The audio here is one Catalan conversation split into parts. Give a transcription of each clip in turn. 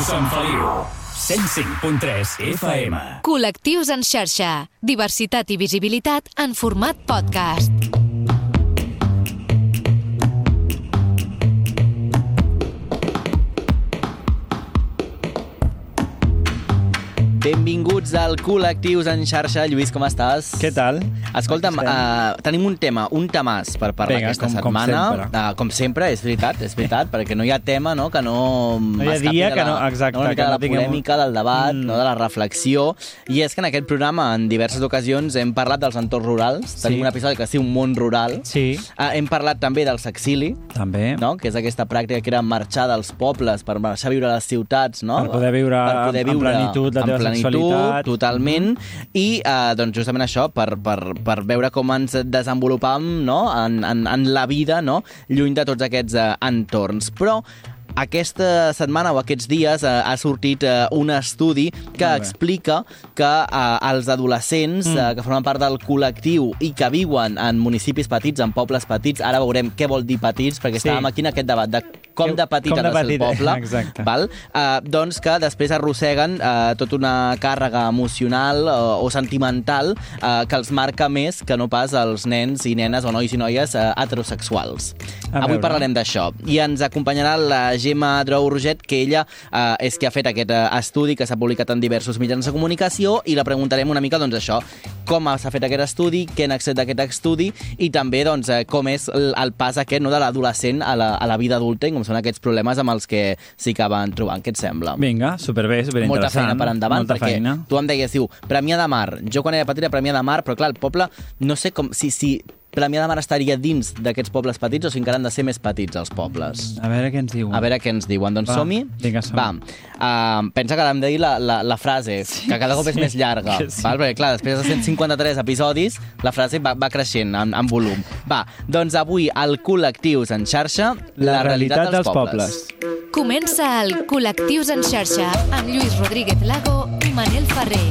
Sant Feliu. 105.3 FM. Col·lectius en xarxa. Diversitat i visibilitat en format podcast. Benvinguts al Col·lectius en xarxa. Lluís, com estàs? Què tal? Escolta'm, tenim un temàs per parlar aquesta setmana. Com sempre, és veritat, perquè no hi ha tema, no?, que no hi ha dia que no, exacte, una mica de la polèmica, del debat, no, de la reflexió. I és que en aquest programa, en diverses ocasions, hem parlat dels entorns rurals. Tenim un episodi que es diu Món Rural. Sí. Hem parlat també del sexili, també, no?, que és aquesta pràctica que era marxar dels pobles per marxar a viure a les ciutats, no?, per poder viure en plenitud la teva sexualitat. Totalment. I doncs justament això, per veure com ens desenvolupam, no?, en la vida, no?, lluny de tots aquests entorns. Però aquesta setmana o aquests dies ha sortit un estudi que explica que els adolescents que formen part del col·lectiu i que viuen en municipis petits, en pobles petits, ara veurem què vol dir petits, perquè estàvem aquí en aquest debat de com de petit ha de ser el poble, val? Doncs que després arrosseguen tota una càrrega emocional o sentimental que els marca més que no pas els nens i nenes o nois i noies heterosexuals. Avui parlarem d'això. I ens acompanyarà la Gemma Drou-Roget, que ella és qui ha fet aquest estudi que s'ha publicat en diversos mitjans de comunicació, i la preguntarem una mica, doncs, això, com s'ha fet aquest estudi, què n'ha extret d'aquest estudi, i també, doncs, com és el pas aquest, no?, de l'adolescent a la vida adulta, i com són aquests problemes amb els que s'hi acaben trobant. Què et sembla? Vinga, superbé, superinteressant. Molta feina per endavant, perquè tu em deies, Premià de Mar. Jo quan era petit era Premià de Mar, però clar, el poble, no sé com, si Premià de Mar estaria dins d'aquests pobles petits o si encara han de ser més petits els pobles. A veure què ens diuen. A veure què ens diuen. Doncs som-hi? Vinga, som-hi. Pensa que l'hem de dir la frase, que cada cop és més llarga. Val? Perquè, clar, després de 153 episodis, la frase va creixent en volum. Doncs avui, al Col·lectius en xarxa, la realitat dels pobles. Comença el Col·lectius en xarxa amb Lluís Rodríguez Lago i Manel Ferrer.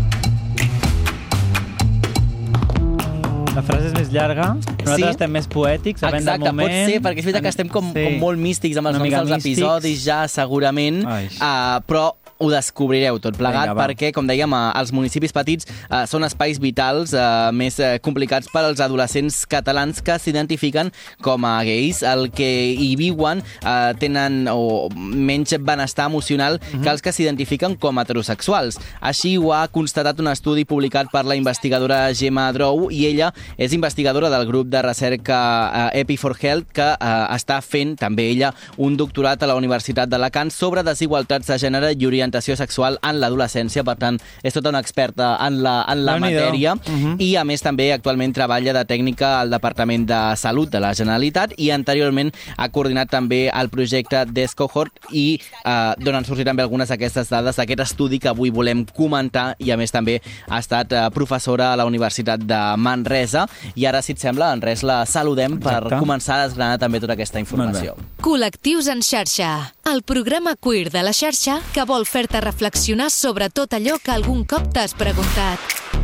La frase és més llarga, nosaltres estem més poètics, depèn del moment. Pot ser, perquè és veritat que estem com molt místics amb els noms dels episodis ja, segurament, però ho descobrireu tot plegat. Vinga, perquè, com dèiem, els municipis petits són espais vitals més complicats per als adolescents catalans que s'identifiquen com a gais. El que hi viuen tenen menys benestar emocional que els que s'identifiquen com a heterosexuals. Així ho ha constatat un estudi publicat per la investigadora Gemma Drou, i ella és investigadora del grup de recerca Epi4Health, que està fent també ella un doctorat a la Universitat d'Alacant sobre desigualtats de gènere i orientació sexual en l'adolescència. Per tant, és tota una experta en la matèria, i a més també actualment treballa de tècnica al Departament de Salut de la Generalitat, i anteriorment ha coordinat també el projecte Descohort, i d'on han sortit també algunes d'aquestes dades d'aquest estudi que avui volem comentar, i a més també ha estat professora a la Universitat de Manresa. I ara, si et sembla, en res la saludem per començar a desgranar també tota aquesta informació. Col·lectius en xarxa, el programa queer de la xarxa que vol fer-te reflexionar sobre tot allò que algun cop t'has preguntat.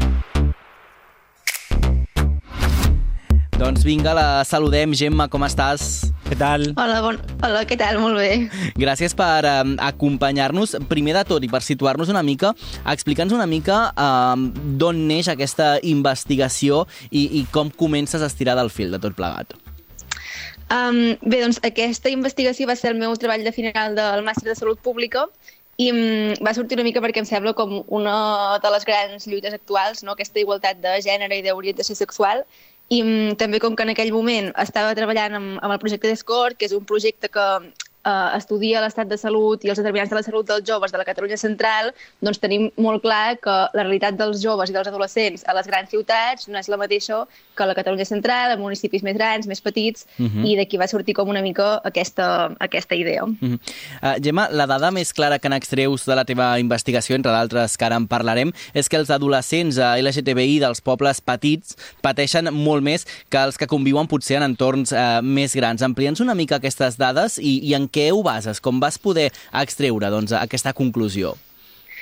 Doncs vinga, la saludem. Gemma, com estàs? Què tal? Hola, què tal? Molt bé. Gràcies per acompanyar-nos. Primer de tot, i per situar-nos una mica, explica'ns una mica d'on neix aquesta investigació i com comences a estirar del fil de tot plegat. Bé, doncs aquesta investigació va ser el meu treball de final del màster de Salut Pública, i va sortir una mica perquè em sembla com una de les grans lluites actuals, no? Aquesta igualtat de gènere i d'orientació sexual. I també, com que en aquell moment estava treballant amb el projecte Descohort, que és un projecte que estudia l'estat de salut i els determinants de la salut dels joves de la Catalunya central, doncs tenim molt clar que la realitat dels joves i dels adolescents a les grans ciutats no és la mateixa que a la Catalunya central, a municipis més grans, més petits, i d'aquí va sortir com una mica aquesta idea. Gemma, la dada més clara que n'extreus de la teva investigació, entre d'altres que ara en parlarem, és que els adolescents LGTBI dels pobles petits pateixen molt més que els que conviuen potser en entorns més grans. Amplia'ns una mica aquestes dades i en què ho bases? Com vas poder extreure aquesta conclusió?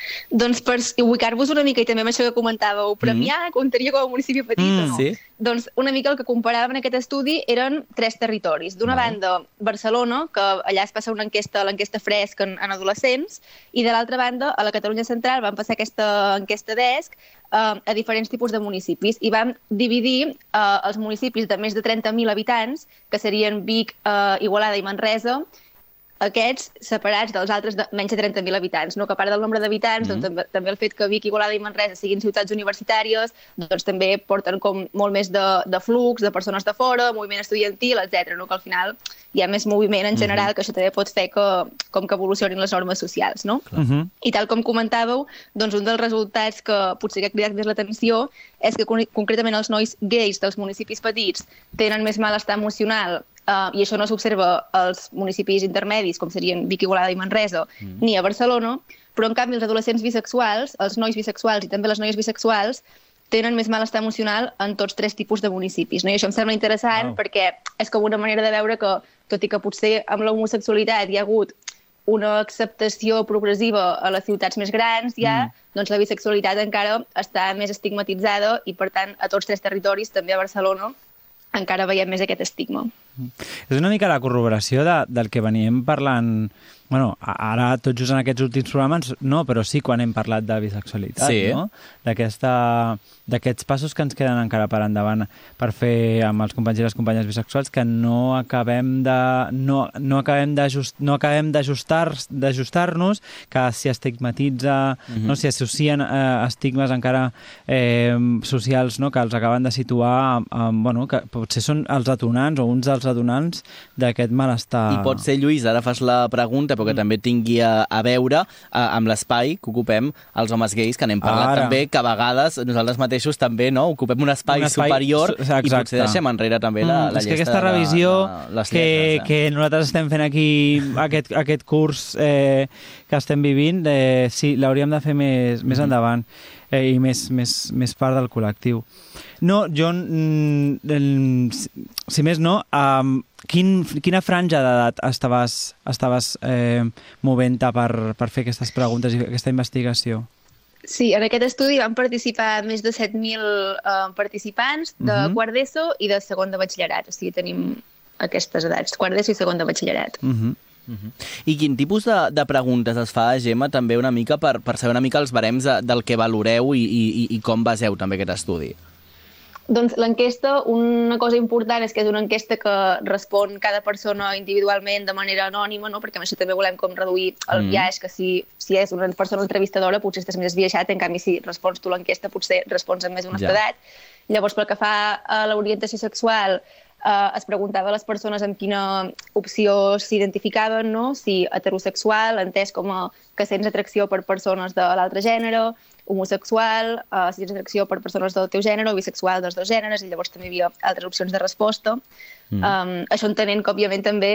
Doncs per ubicar-vos una mica, i també amb això que comentàveu, Premià comptaria com a municipi petit o no? Sí. Doncs una mica el que comparàvem en aquest estudi eren 3 territoris. D'una banda, Barcelona, que allà es passa l'enquesta Fresc en adolescents, i de l'altra banda, a la Catalunya Central vam passar aquesta enquesta DESC a diferents tipus de municipis i vam dividir els municipis de més de 30.000 habitants, que serien Vic, Igualada i Manresa, aquests separats dels altres de menys de 30.000 habitants, no? Que a part del nombre d'habitants, doncs, també el fet que Vic, Igualada i Manresa siguin ciutats universitàries, doncs també porten com molt més de flux, de persones de fora, moviment estudiantil, etc. No? Que al final hi ha més moviment en general, que això també pot fer que evolucionin les normes socials, no? I tal com comentàveu, doncs un dels resultats que potser que ha cridat més l'atenció és que concretament els nois gais dels municipis petits tenen més malestar emocional, i això no s'observa als municipis intermedis, com serien Vic, Igualada i Manresa, ni a Barcelona, però en canvi els adolescents bisexuals, els nois bisexuals i també les noies bisexuals, tenen més malestar emocional en tots 3 tipus de municipis. No? I això em sembla interessant perquè és com una manera de veure que, tot i que potser amb l'homosexualitat hi ha hagut una acceptació progressiva a les ciutats més grans, doncs la bisexualitat encara està més estigmatitzada i, per tant, a tots 3 territoris, també a Barcelona, encara veiem més aquest estigma. És una mica la corroboració del que veníem parlant, bueno, ara tot just en aquests últims programes, no, però sí quan hem parlat de bisexualitat, no? D'aquests passos que ens queden encara per endavant per fer amb els companys i les companyes bisexuals que no acabem d'ajustar-nos, que s'hi estigmatitza, no, s'hi associen estigmes encara socials, no, que els acaben de situar, bueno, que potser són els atonants o uns dels atonants d'aquest malestar. I pot ser, Lluís, ara fas la pregunta, però que també tingui a veure amb l'espai que ocupem els homes gais, que n'hem parlat també, que a vegades nosaltres mateixos també ocupem un espai superior i potser deixem enrere també la llesta. És que aquesta revisió que nosaltres estem fent aquí, aquest curs que estem vivint, sí, l'hauríem de fer més endavant i més part del col·lectiu. No, jo, si més no, quina franja d'edat estaves movent-te per fer aquestes preguntes i aquesta investigació? Sí, en aquest estudi van participar més de 7.000 participants de quart d'ESO i de segon de batxillerat. O sigui, tenim aquestes edats, quart d'ESO i segon de batxillerat. I quin tipus de preguntes es fa, Gemma, també una mica per saber una mica els barems del que valoreu i com baseu també aquest estudi? Doncs l'enquesta, una cosa important és que és una enquesta que respon cada persona individualment de manera anònima, no? Perquè amb això també volem com reduir el biaix, que si és una persona entrevistadora potser estàs més esbiaixat, en canvi si respons tu l'enquesta potser respons amb més honestedat. Llavors, pel que fa a l'orientació sexual, es preguntava a les persones amb quina opció s'identificaven, no? Si heterosexual, entès com que sents atracció per persones de l'altre gènere, homosexual, si tens atracció per persones del teu gènere o bisexual dels dos gèneres, i llavors també hi havia altres opcions de resposta. Això entenent que, òbviament, també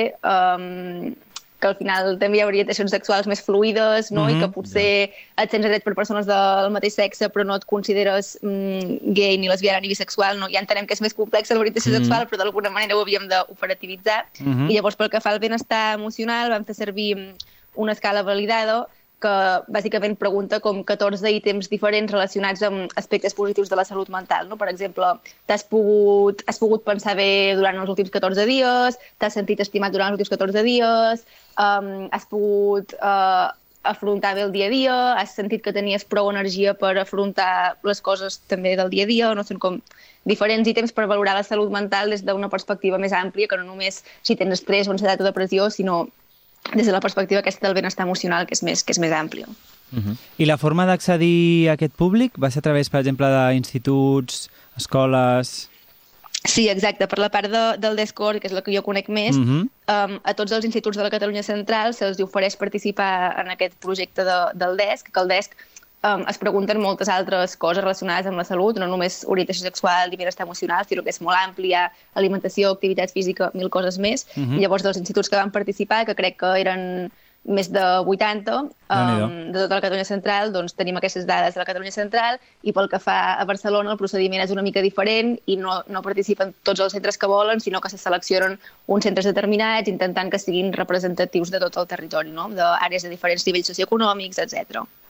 que al final també hi ha orientacions sexuals més fluides, no? I que potser et sents atret per persones del mateix sexe però no et consideres gay, ni lesbiana, ni bisexual, no? Ja entenem que és més complexa l'orientació sexual, però d'alguna manera ho havíem d'operativitzar. I llavors, pel que fa al benestar emocional, vam fer servir una escala validada que bàsicament pregunta com 14 ítems diferents relacionats amb aspectes positius de la salut mental, no? Per exemple, has pogut pensar bé durant els últims 14 dies, t'has sentit estimat durant els últims 14 dies, has pogut afrontar bé el dia a dia, has sentit que tenies prou energia per afrontar les coses també del dia a dia, no? Són com diferents ítems per valorar la salut mental des d'una perspectiva més àmplia, que no només si tens estrès o ansietat o depressió, sinó des de la perspectiva aquesta del benestar emocional, que és més àmplia. I la forma d'accedir a aquest públic va ser a través, per exemple, d'instituts, escoles... Sí, exacte. Per la part del DESCOR, que és la que jo conec més, a tots els instituts de la Catalunya Central se'ls ofereix participar en aquest projecte del DESC, que el DESC es pregunten moltes altres coses relacionades amb la salut, no només orientació sexual i benestar emocional, sinó que és molt ampli, hi ha alimentació, activitat física, 1000 coses més. I llavors dels instituts que van participar, que crec que eren més de 80 de tota la Catalunya Central, doncs tenim aquestes dades de la Catalunya Central, i pel que fa a Barcelona el procediment és una mica diferent i no participen tots els centres que volen, sinó que se seleccionen uns centres determinats intentant que siguin representatius de tot el territori, no? D'àrees de diferents nivells socioeconòmics, etc.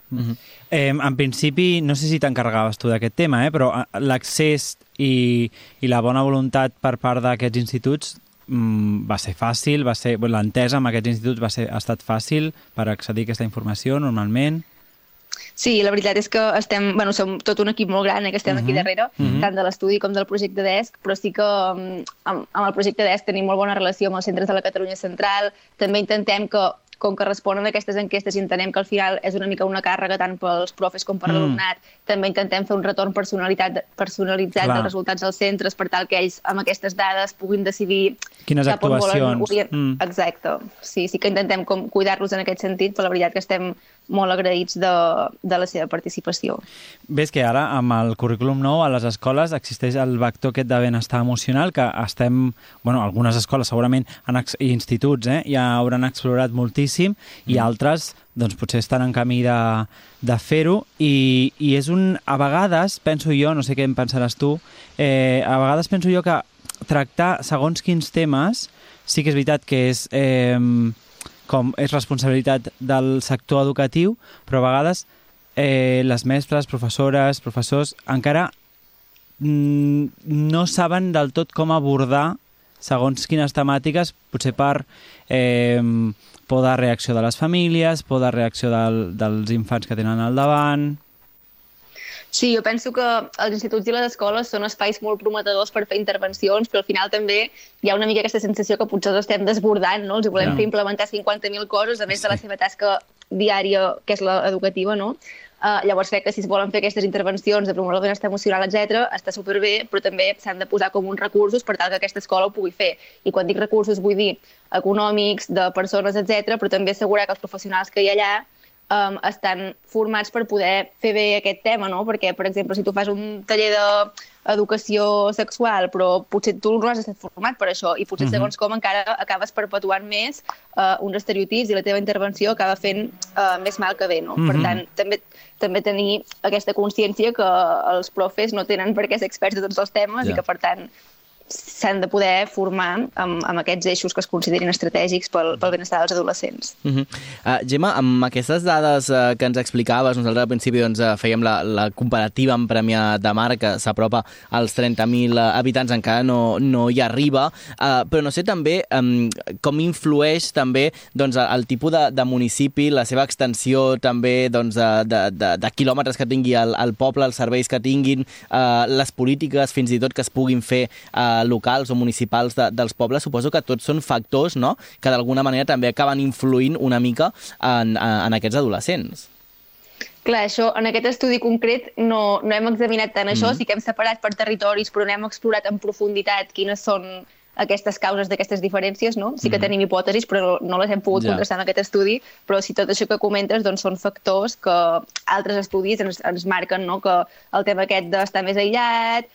En principi, no sé si t'encarregaves tu d'aquest tema, però l'accés i la bona voluntat per part d'aquests instituts va ser fàcil, l'entesa amb aquests instituts ha estat fàcil per accedir a aquesta informació normalment? Sí, la veritat és que som tot un equip molt gran que estem aquí darrere, tant de l'estudi com del projecte DESC, però sí que amb el projecte DESC tenim molt bona relació amb els centres de la Catalunya Central. També intentem que, com que responen a aquestes enquestes i entenem que al final és una mica una càrrega tant pels profes com per l'alumnat, també intentem fer un retorn personalitzat dels resultats dels centres per tal que ells amb aquestes dades puguin decidir quines actuacions. Exacte. Sí que intentem cuidar-los en aquest sentit, però la veritat que estem molt agraïts de la seva participació. Ves que ara, amb el currículum nou, a les escoles existeix el vector aquest de benestar emocional que algunes escoles segurament i instituts ja hauran explorat moltíssim i altres doncs potser estan en camí de fer-ho i és a vegades, penso jo, no sé què en pensaràs tu, a vegades penso jo que tractar segons quins temes sí que és veritat que és responsabilitat del sector educatiu, però a vegades les mestres, professores, professors encara no saben del tot com abordar segons quines temàtiques, potser per por de reacció de les famílies, por de reacció dels infants que tenen al davant. Sí, jo penso que els instituts i les escoles són espais molt prometedors per fer intervencions, però al final també hi ha una mica aquesta sensació que potser els estem desbordant, no? Els volem fer implementar 50.000 coses, a més de la seva tasca diària, que és l'educativa, no? Llavors crec que si es volen fer aquestes intervencions de promoure el benestar emocional, etc., està superbé, però també s'han de posar com uns recursos per tal que aquesta escola ho pugui fer. I quan dic recursos vull dir econòmics, de persones, etc., però també assegurar que els professionals que hi ha allà estan formats per poder fer bé aquest tema, no? Perquè, per exemple, si tu fas un taller d'educació sexual, però potser tu no has estat format per això i potser segons com encara acabes perpetuant més uns estereotips i la teva intervenció acaba fent més mal que bé, no? Per tant, també tenir aquesta consciència que els profes no tenen per què ser experts de tots els temes i que, per tant, s'han de poder formar amb aquests eixos que es considerin estratègics pel benestar dels adolescents. Gemma, amb aquestes dades que ens explicaves, nosaltres al principi fèiem la comparativa amb Premià de Mar, que s'apropa als 30.000 habitants, encara no hi arriba, però no sé també com influeix també el tipus de municipi, la seva extensió també de quilòmetres que tingui el poble, els serveis que tinguin, les polítiques fins i tot que es puguin fer locals o municipals dels pobles. Suposo que tots són factors, no?, que d'alguna manera també acaben influint una mica en aquests adolescents. Clar, això, en aquest estudi concret no hem examinat tant això, sí que hem separat per territoris, però no hem explorat en profunditat quines són aquestes causes d'aquestes diferències, no? Sí que tenim hipòtesis, però no les hem pogut contrastar en aquest estudi, però si tot això que comentes són factors que altres estudis ens marquen, no?, que el tema aquest d'estar més aïllat,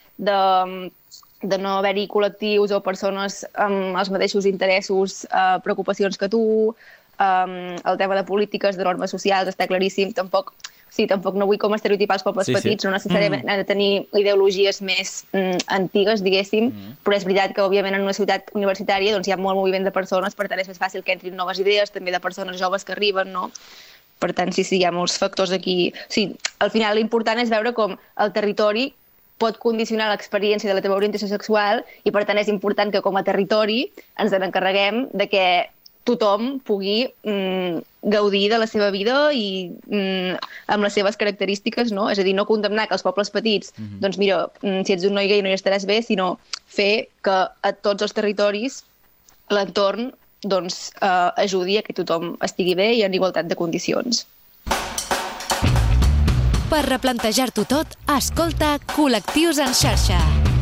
de no haver-hi col·lectius o persones amb els mateixos interessos, preocupacions que tu, el tema de polítiques, de normes socials, està claríssim. Tampoc no vull com estereotipar els pobles petits, no necessàriament han de tenir ideologies més antigues, diguéssim, però és veritat que, òbviament, en una ciutat universitària hi ha molt moviment de persones, per tant és més fàcil que entrin noves idees, també de persones joves que arriben, no? Per tant, sí, hi ha molts factors aquí. Sí, al final l'important és veure com el territori pot condicionar l'experiència de la teva orientació sexual i, per tant, és important que com a territori ens n'encarreguem de que tothom pugui gaudir de la seva vida i amb les seves característiques, no? És a dir, no condemnar que els pobles petits, doncs mira, si ets un noi gai no hi estaràs bé, sinó fer que a tots els territoris l'entorn ajudi a que tothom estigui bé i en igualtat de condicions. Per replantejar-t'ho tot, escolta Col·lectius en xarxa.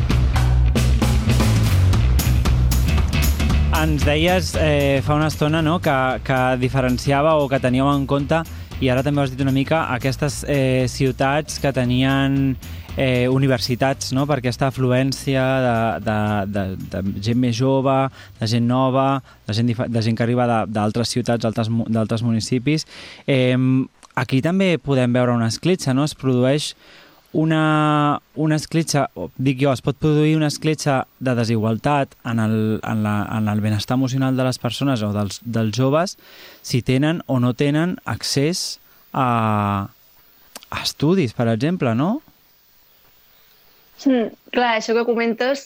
Ens deies fa una estona, no?, que diferenciava o que teníeu en compte, i ara també ho has dit una mica, aquestes ciutats que tenien universitats, no?, per aquesta afluència de gent més jove, de gent nova, de gent que arriba d'altres ciutats, d'altres municipis. Aquí també podem veure una escletxa, no? Es produeix una escletxa, dic jo, es pot produir una escletxa de desigualtat en el benestar emocional de les persones o dels joves si tenen o no tenen accés a estudis, per exemple, no? Clar, això que comentes,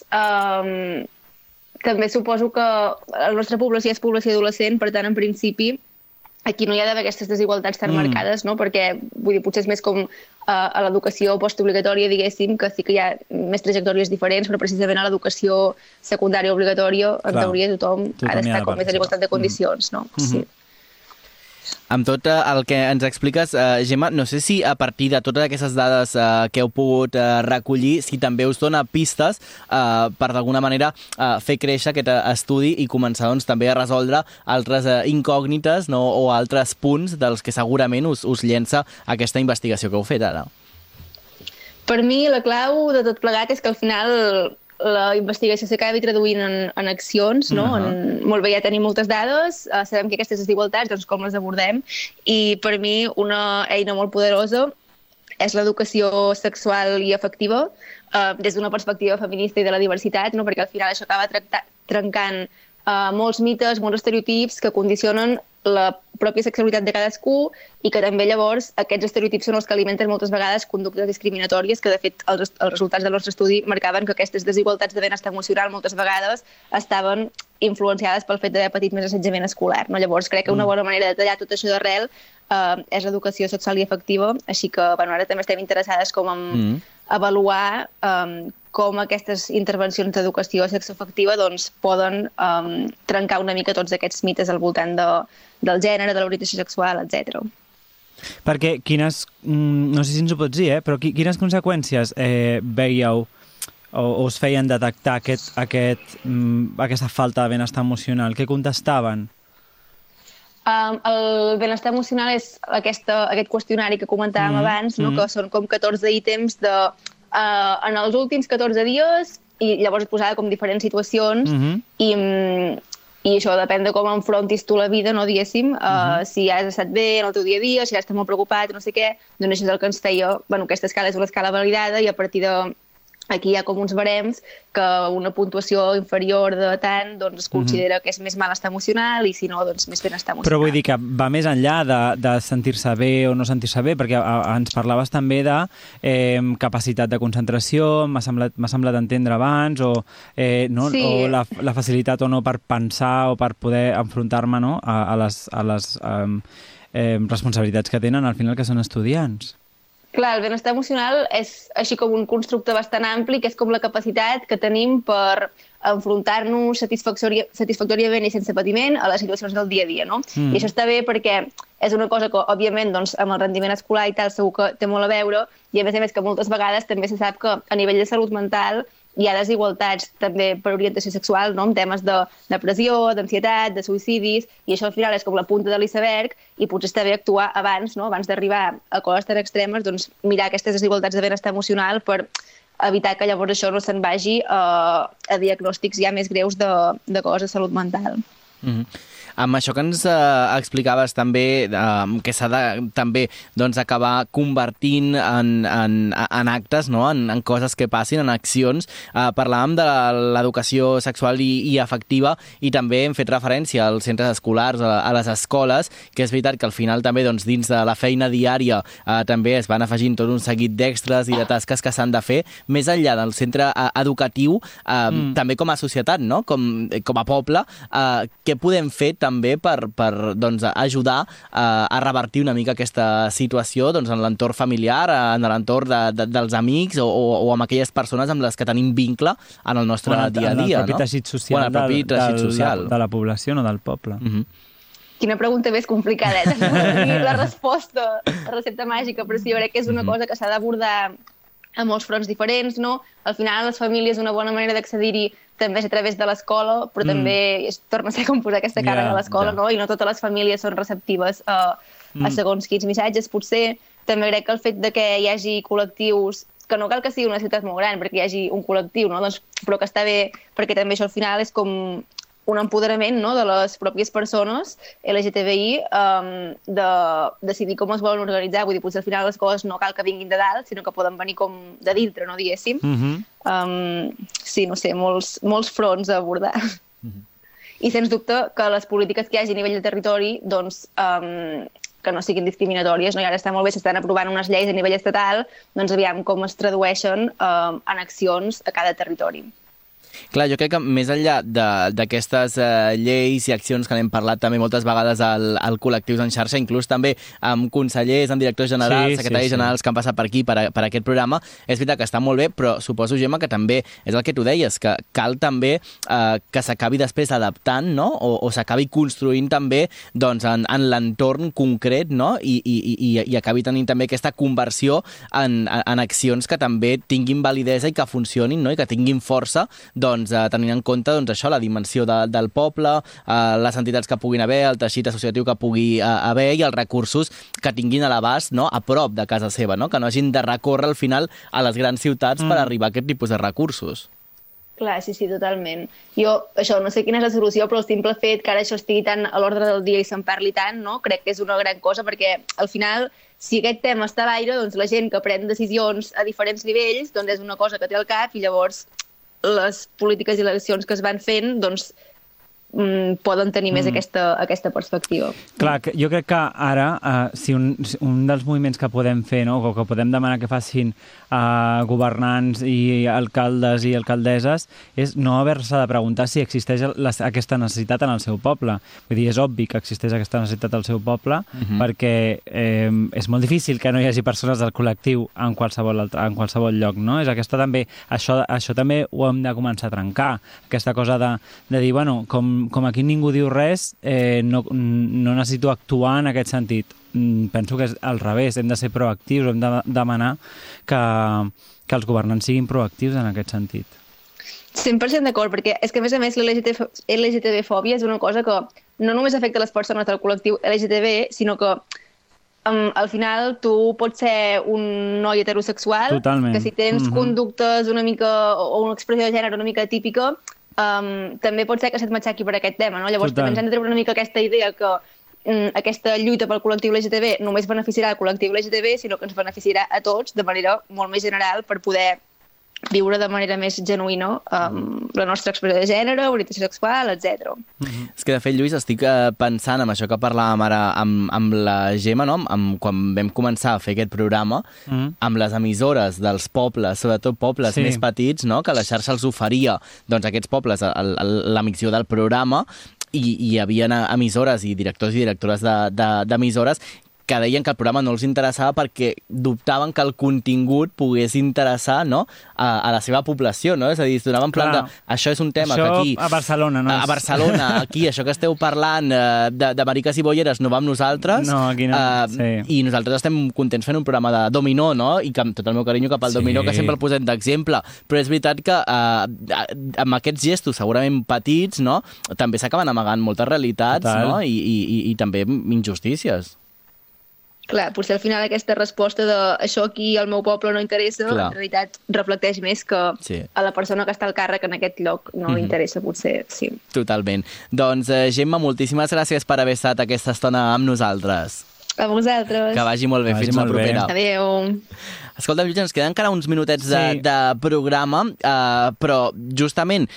també suposo que la nostra població és població adolescent, per tant, en principi, aquí no hi ha d'haver aquestes desigualtats tan marcades, no? Perquè, vull dir, potser és més com a l'educació postobligatòria, diguéssim, que sí que hi ha més trajectòries diferents, però precisament a l'educació secundària obligatòria, en teoria, tothom ha d'estar com més en igualtat de condicions, no? Sí. Amb tot el que ens expliques, Gemma, no sé si a partir de totes aquestes dades que heu pogut recollir, si també us dona pistes per d'alguna manera fer créixer aquest estudi i començar doncs, també a resoldre altres incògnites, no? O altres punts dels que segurament us llença aquesta investigació que heu fet ara. Per mi, la clau de tot plegat és que al final la investigació s'acabi traduint en accions, no? Molt bé, ja tenim moltes dades, sabem que aquestes desigualtats, doncs com les abordem, i per mi una eina molt poderosa és l'educació sexual i afectiva des d'una perspectiva feminista i de la diversitat, no? Perquè al final això acaba trencant molts mites, molts estereotips que condicionen la pròpia sexualitat de cadascú i que també llavors aquests estereotips són els que alimenten moltes vegades conductes discriminatòries que de fet els resultats del nostre estudi marcaven que aquestes desigualtats de benestar emocional moltes vegades estaven influenciades pel fet d'haver patit més assetjament escolar, no? Llavors crec que una bona manera de tallar tot això d'arrel és l'educació sexual i afectiva, així que bueno, ara també estem interessades com en avaluar com aquestes intervencions d'educació sexoafectiva doncs, poden trencar una mica tots aquests mites al voltant del gènere, de l'orientació sexual, etc. Perquè quines, no sé si ens ho pots dir, però quines conseqüències veieu o us feien detectar aquesta falta de benestar emocional? Què contestaven? El benestar emocional és aquest qüestionari que comentàvem abans, no? Que són com 14 ítems en els últims 14 dies i llavors posada com diferents situacions i això depèn de com enfrontis tu la vida, no, diguéssim, si has estat bé en el teu dia a dia, si has estat molt preocupat, no sé què, doncs això és el que ens feia, bueno, aquesta escala és una escala validada i a partir aquí hi ha com uns barems que una puntuació inferior de tant doncs es considera que és més malestar emocional i si no, doncs més benestar emocional. Però vull dir que va més enllà de sentir-se bé o no sentir-se bé, perquè ens parlaves també de capacitat de concentració, m'ha semblat entendre abans, o la facilitat o no per pensar o per poder enfrontar-me, no, a les responsabilitats que tenen al final que són estudiants. Clar, el benestar emocional és així com un constructe bastant ampli, que és com la capacitat que tenim per enfrontar-nos satisfactòriament i sense patiment a les situacions del dia a dia, no? I això està bé perquè és una cosa que, òbviament, doncs, amb el rendiment escolar i tal segur que té molt a veure i, a més que moltes vegades també se sap que a nivell de salut mental hi ha desigualtats també per orientació sexual, no? En temes de depressió, d'ansietat, de suïcidis, i això al final és com la punta de l'iceberg i potser està bé actuar abans, no? Abans d'arribar a coses tan extremes, doncs mirar aquestes desigualtats de benestar emocional per evitar que llavors això no se'n vagi a diagnòstics ja més greus de coses de salut mental. Amb això que ens explicaves també, que s'ha de també doncs, acabar convertint en actes, no? En coses que passin, en accions. Parlàvem de l'educació sexual i afectiva i també hem fet referència als centres escolars, a les escoles, que és veritat que al final també doncs, dins de la feina diària també es van afegint tot un seguit d'extres i de tasques que s'han de fer, més enllà del centre educatiu, també com a societat, no? Com a poble, què podem fer també per doncs, ajudar a revertir una mica aquesta situació doncs, en l'entorn familiar, en l'entorn dels amics o amb aquelles persones amb les que tenim vincle en el nostre dia a dia. En el propi teixit social, de la població, no del poble. Quina pregunta més complicada, la resposta, la recepta màgica, però sí, jo crec que és una cosa que s'ha d'abordar a molts fronts diferents, no? Al final, les famílies, una bona manera d'accedir-hi també és a través de l'escola, però també torna a ser com posar aquesta càrrega a l'escola, no? I no totes les famílies són receptives a segons quins missatges. Potser també crec que el fet de que hi hagi col·lectius, que no cal que sigui una ciutat molt gran perquè hi hagi un col·lectiu, no? Doncs, però que està bé, perquè també això al final és com un empoderament, no? De les pròpies persones LGTBI de decidir com es volen organitzar. Vull dir, potser al final les coses no cal que vinguin de dalt, sinó que poden venir com de dintre, no, diguéssim. Sí, no sé, molts fronts a abordar. I sens dubte que les polítiques que hi hagi a nivell de territori doncs, que no siguin discriminatòries, no? I ara està molt bé, s'estan aprovant unes lleis a nivell estatal, doncs aviam com es tradueixen en accions a cada territori. Clar, jo crec que més enllà d'aquestes lleis i accions que n'hem parlat també moltes vegades al Col·lectius en xarxa, inclús també amb consellers, amb directors generals, secretaris generals que han passat per aquí, per aquest programa, és veritat que està molt bé, però suposo, Gemma, que també és el que tu deies, que cal també que s'acabi després adaptant, no? O s'acabi construint també doncs, en l'entorn concret, no? I acabi tenint també aquesta conversió en accions que també tinguin validesa i que funcionin, no? I que tinguin força, doncs, tenint en compte doncs, això, la dimensió del poble, les entitats que puguin haver, el teixit associatiu que pugui haver i els recursos que tinguin a l'abast, no? A prop de casa seva, no? Que no hagin de recórrer al final a les grans ciutats per arribar a aquest tipus de recursos. Clar, sí, totalment. Jo, això, no sé quina és la solució, però el simple fet que ara això estigui tan a l'ordre del dia i se'n parli tant, no? Crec que és una gran cosa, perquè al final, si aquest tema està a l'aire, doncs la gent que pren decisions a diferents nivells, doncs és una cosa que té al cap i llavors les polítiques i les accions que es van fent, doncs, poden tenir més aquesta perspectiva. Clar, jo crec que ara, si un dels moviments que podem fer, no, o que podem demanar que facin governants i alcaldes i alcaldesses, és no haver-se de preguntar si existeix aquesta necessitat en el seu poble. Vull dir, és obvi que existeix aquesta necessitat al seu poble, perquè és molt difícil que no hi hagi persones del col·lectiu en qualsevol lloc, no? És aquesta també, això també ho hem de començar a trencar, aquesta cosa de dir, bueno, com aquí ningú diu res, no necessito actuar en aquest sentit. Penso que és al revés, hem de ser proactius, hem de demanar que els governants siguin proactius en aquest sentit. 100% d'acord, perquè és que a més LGTB-fòbia és una cosa que no només afecta les persones del col·lectiu LGTB, sinó que al final tu pots ser un noi heterosexual, que si tens conductes una mica, o una expressió de gènere una mica típica, també pot ser que se't matxaqui per aquest tema, no? Llavors també ens hem de treure una mica aquesta idea que aquesta lluita pel col·lectiu LGTB només beneficiarà el col·lectiu LGTB, sinó que ens beneficiarà a tots de manera molt més general per poder viure de manera més genuïna la nostra expressió de gènere, orientació sexual, etc. És que, de fet, Lluís, estic pensant en això que parlàvem ara amb la Gemma, no? Quan vam començar a fer aquest programa, amb les emissores dels pobles, sobretot pobles més petits, no? Que la xarxa els oferia doncs, aquests pobles l'emissió del programa, i hi havia emissores i directors i directores d'emissores que deien que el programa no els interessava perquè dubtaven que el contingut pogués interessar, no? a la seva població, no? És a dir, es donaven plan de això és un tema això que aquí... a Barcelona, no? A Barcelona, aquí, això que esteu parlant de mariques i bolleres no va amb nosaltres. No, aquí no. I nosaltres estem contents fent un programa de dominó, no? I que, tot el meu carinyo cap al dominó, que sempre el posem d'exemple. Però és veritat que amb aquests gestos segurament petits, no? També s'acaben amagant moltes realitats, no? I també injustícies. Clar, potser al final aquesta resposta de això aquí al meu poble no interessa, en realitat reflecteix més que a la persona que està al càrrec en aquest lloc no li interessa, potser, sí. Totalment. Doncs, Gemma, moltíssimes gràcies per haver estat aquesta estona amb nosaltres. A vosaltres. Que vagi molt bé, fins la propera. Adéu. Escolta, Lluís, ens queden encara uns minutets de programa, però justament...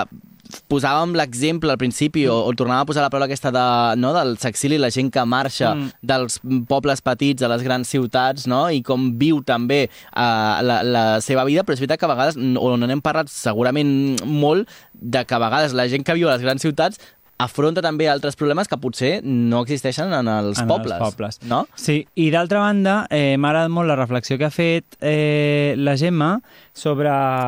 posàvem l'exemple al principi, o tornàvem a posar la paraula aquesta del s'exili, la gent que marxa dels pobles petits a les grans ciutats, no? I com viu també la seva vida, però és veritat que a vegades, o no n'hem parlat segurament molt, de que a vegades la gent que viu a les grans ciutats afronta també altres problemes que potser no existeixen en els pobles. No? Sí, i d'altra banda, m'ha agradat molt la reflexió que ha fet la Gemma sobre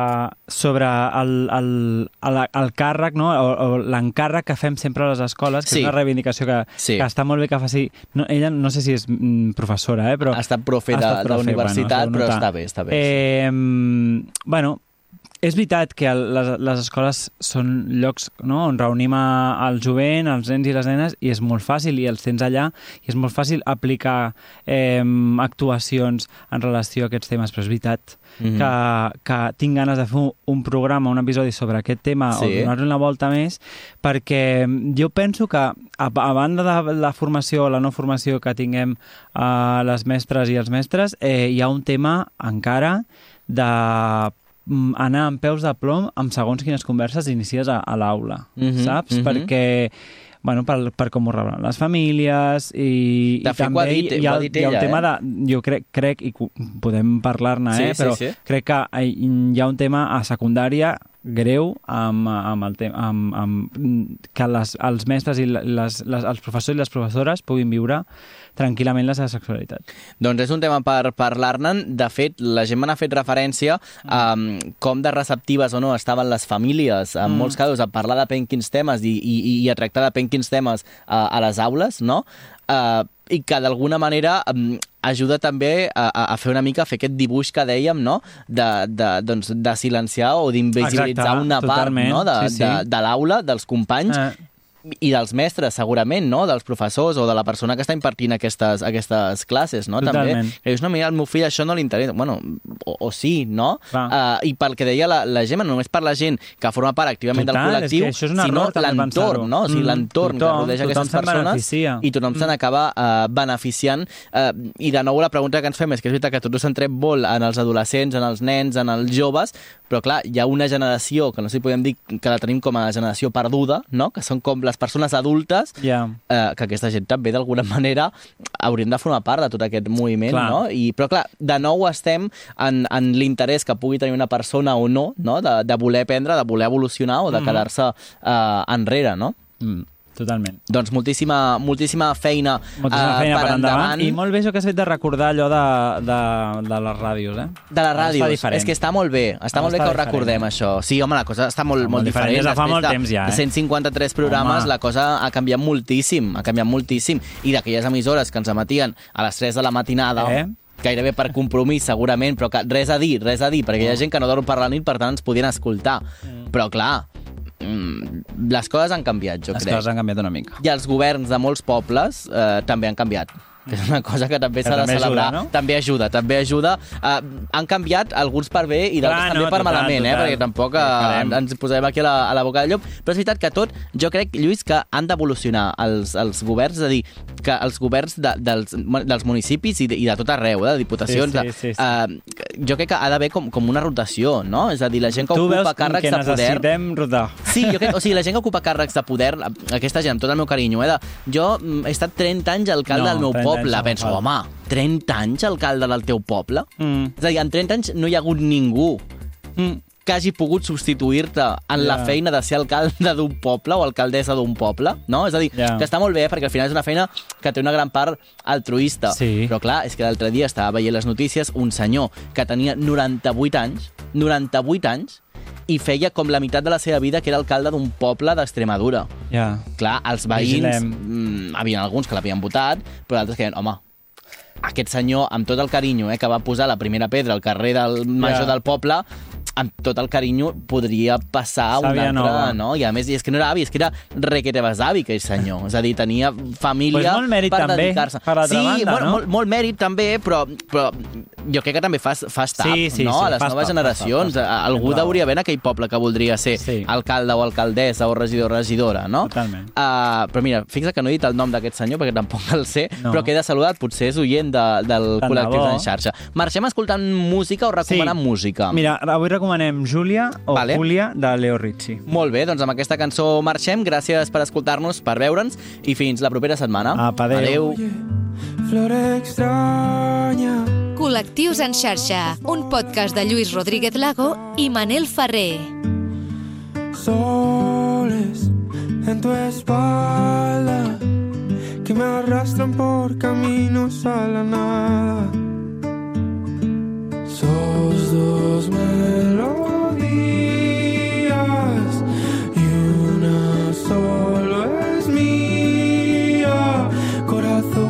el càrrec, no? o l'encàrrec que fem sempre a les escoles, que és una reivindicació que està molt bé que faci... No, ella no sé si és professora, però... Ha estat profe de la universitat, però està bé. Bueno, és veritat que les escoles són llocs, no?, on reunim el jovent, els nens i les nenes, i és molt fàcil, i els tens allà, i és molt fàcil aplicar actuacions en relació a aquests temes, però és veritat que tinc ganes de fer un programa, un episodi sobre aquest tema, o donar-li una volta més, perquè jo penso que, a banda de la formació o la no formació que tinguem les mestres i els mestres, hi ha un tema encara de anar amb peus de plom amb segons quines converses inicies a l'aula, saps? Perquè per com ho rebran les famílies i també hi ha el tema de... Jo crec i podem parlar-ne, però crec que hi ha un tema a secundària greu amb que els mestres i els professors i les professores puguin viure tranquil·lament la seva sexualitat. Doncs és un tema per parlar-ne. De fet, la Gemma n'ha fet referència a com de receptives o no estaven les famílies, en molts casos, a parlar de quins temes i a tractar de quins temes a les aules, no? I que d'alguna manera ajuda també a fer una mica, a fer aquest dibuix que dèiem, no? De silenciar o d'invisibilitzar una part, no? De l'aula, dels companys, i dels mestres, segurament, no? Dels professors o de la persona que està impartint aquestes classes, no? Totalment. També. Dius, no, mira, al meu fill això no li interessa. Bueno, o sí, no? I pel que deia la Gemma, no només per la gent que forma part activament del col·lectiu, sinó l'entorn, no? O sigui, l'entorn que rodeja aquestes persones i tothom se n'acaba beneficiant. I de nou la pregunta que ens fem és que és veritat que tots centrem molt en els adolescents, en els nens, en els joves, però clar, hi ha una generació que no sé si podem dir que la tenim com a generació perduda, no? Que són com les persones adultes, que aquesta gent també d'alguna manera haurien de formar part de tot aquest moviment, no? Però clar, de nou estem en l'interès que pugui tenir una persona o no, de voler aprendre, de voler evolucionar o de quedar-se enrere, no? Totalment. Doncs moltíssima feina per endavant. I molt bé això que has fet de recordar allò de les ràdios, De les ràdios. És que està molt bé. Està molt bé que ho recordem, això. Sí, home, la cosa està molt diferent. Des de fa molt temps ja, 153 programes, la cosa ha canviat moltíssim. I d'aquelles emissores que ens emetien a les 3 de la matinada... gairebé per compromís, segurament, però que res a dir, perquè hi ha gent que no dorm per la nit, per tant ens podien escoltar. Però, clar, les coses han canviat, jo crec. Les coses han canviat una mica. I els governs de molts pobles també han canviat. Que és una cosa que també s'ha de celebrar. Ajuda, no? També ajuda. Han canviat alguns per bé i d'altres també per malament, perquè tampoc ens posarem aquí a la boca del llop. Però és veritat que jo crec, Lluís, que han d'evolucionar els governs, és a dir, que els governs dels municipis i de tot arreu, de diputacions, jo crec que ha d'haver com una rotació, no? És a dir, la gent que ocupa càrrecs de poder... Tu veus que necessitem rotar. Sí, jo crec, o sigui, la gent que ocupa càrrecs de poder, aquesta gent, amb tot el meu carinyo, jo he estat 30 anys alcalde del meu poble. Penso, home, 30 anys alcalde del teu poble? És a dir, en 30 anys no hi ha hagut ningú que hagi pogut substituir-te en la feina de ser alcalde d'un poble o alcaldessa d'un poble, no? És a dir, que està molt bé, perquè al final és una feina que té una gran part altruista. Sí. Però clar, és que l'altre dia estava veient les notícies un senyor que tenia 98 anys, i feia com la meitat de la seva vida que era alcalde d'un poble d'Extremadura. Clar, els veïns, havien alguns que l'havien votat, però altres que deien, home, aquest senyor, amb tot el carinyo que va posar la primera pedra al carrer del major del poble, amb tot el carinyo podria passar un altre, no? I a més, és que no era avi, és que era requete besavi, aquell senyor. És a dir, tenia família molt mèrit per també, dedicar-se. per l'altra banda, no? Molt mèrit també, però jo crec que també fas tap, no? A les noves generacions. Algú deuria haver en aquell poble que voldria ser alcalde o alcaldessa o regidor o regidora, no? Totalment. Però mira, fixa't que no he dit el nom d'aquest senyor, perquè tampoc el sé, però queda saludat, potser és oient del col·lectiu en xarxa. Marxem escoltant música o recomanant música? Mira, avui recomanem Júlia o Júlia de Leo Ricci. Molt bé, doncs amb aquesta cançó marxem. Gràcies per escoltar-nos, per veure'ns i fins la propera setmana. Apa, adéu. Flor extraña. Col·lectius en xarxa, un podcast de Lluís Rodríguez Lago i Manel Ferrer. Soles en tu espalda que me arrastran por caminos a la nada. Sos dos melodías y una solo es mía, corazón.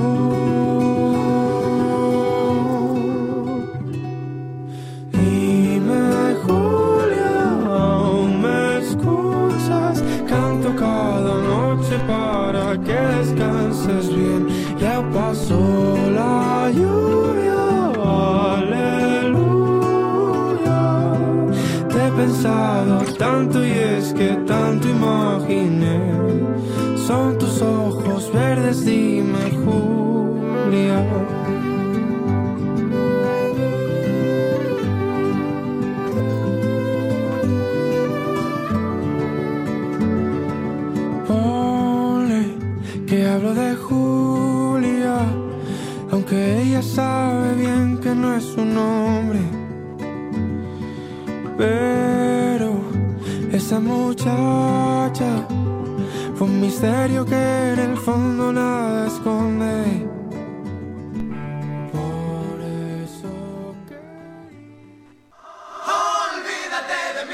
Dime, Julia, aún me escuchas, canto cada noche para que descanses bien. Ya pasó la lluvia, he pensado tanto y es que tanto imaginé. Son tus ojos verdes, dime, Julia. Ponle aunque ella sabe bien que no es un hombre. Pero esa muchacha fue un misterio que en el fondo nada esconde.